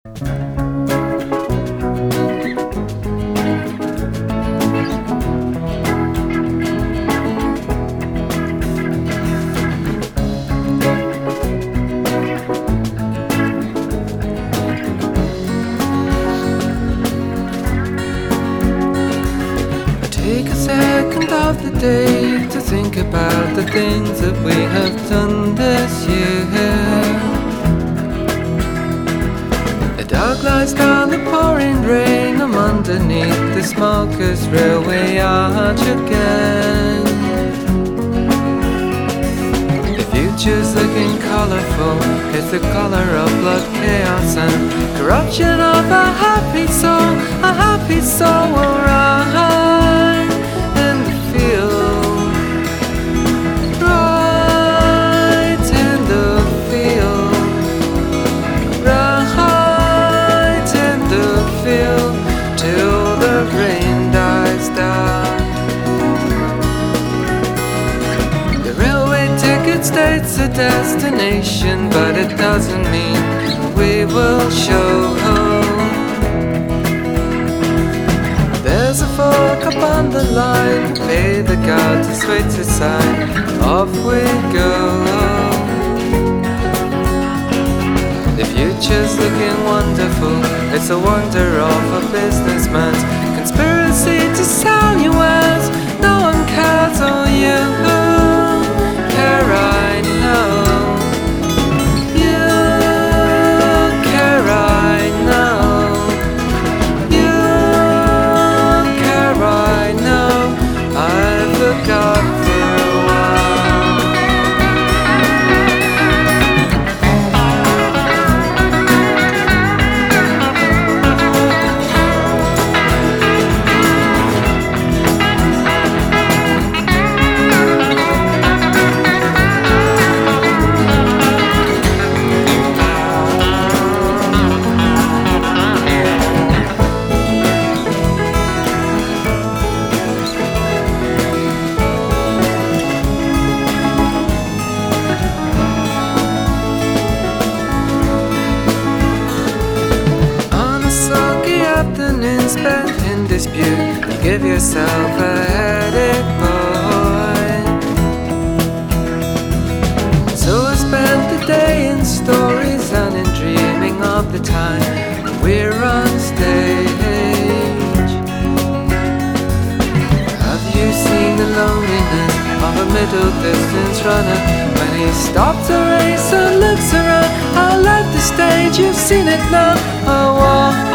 Take a second of the day to think about the things that we have done this year. The dog lies down the pouring rain. I'm underneath the smokers' railway arch again. The future's looking colourful. It's the colour of blood, chaos and corruption of a happy soul. A happy soul will rise in the field. Right in the field. Right in the field. Till the rain dies down. The railway ticket states a destination, but it doesn't mean we will show. There's a fork up on the line. Pay the guard to switch his sign. Off we go. The future's looking wonderful. It's a wonder of a businessman's conspiracy to sell you wares. No one cares, oh you care, I know. You care, I know. You care, I know. I forgot for a while. Afternoon spent in dispute, you give yourself a headache, boy. So I spent the day in stories and in dreaming of the time we're on stage. Have you seen the loneliness of a middle distance runner when he stops a race and looks around? I left the stage, you've seen it now. I walk